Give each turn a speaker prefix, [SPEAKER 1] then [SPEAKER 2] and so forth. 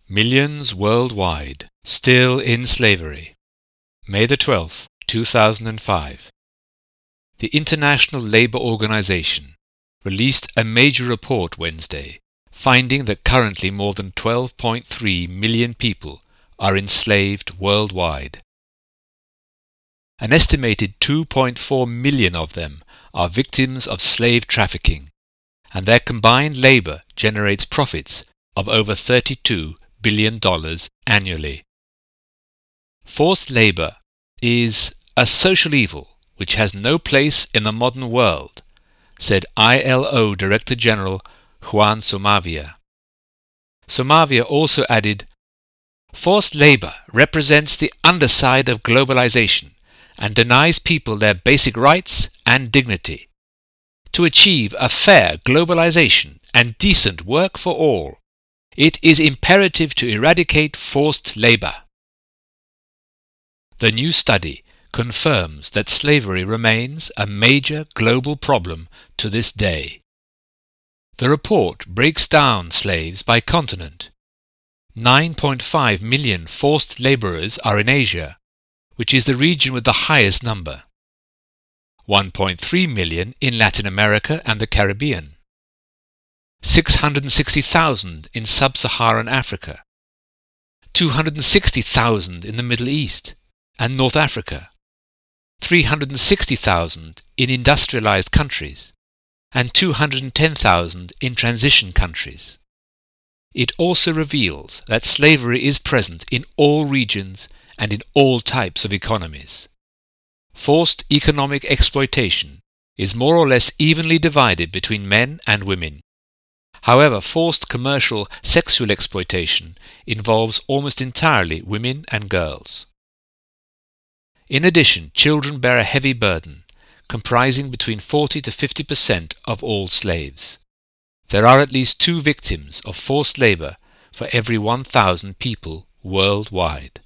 [SPEAKER 1] Millions worldwide still in slavery. May the 12th, 2005. The International Labour Organization released a major report Wednesday, finding that currently more than 12.3 million people are enslaved worldwide. An estimated 2.4 million of them are victims of slave trafficking, and their combined labour generates profits of over $32 billion annually. Forced labour is a social evil which has no place in the modern world, said ILO Director General Juan Somavia. Somavia also added, "Forced labour represents the underside of globalization and denies people their basic rights and dignity. To achieve a fair globalization and decent work for all, it is imperative to eradicate forced labour." The new study confirms that slavery remains a major global problem to this day. The report breaks down slaves by continent. 9.5 million forced labourers are in Asia, which is the region with the highest number. 1.3 million in Latin America and the Caribbean. 660,000 in Sub-Saharan Africa. 260,000 in the Middle East and North Africa. 360,000 in industrialized countries, and 210,000 in transition countries. It also reveals that slavery is present in all regions and in all types of economies. Forced economic exploitation is more or less evenly divided between men and women. However, forced commercial sexual exploitation involves almost entirely women and girls. In addition, children bear a heavy burden, comprising between 40 to 50% of all slaves. There are at least 2 victims of forced labour for every 1,000 people worldwide.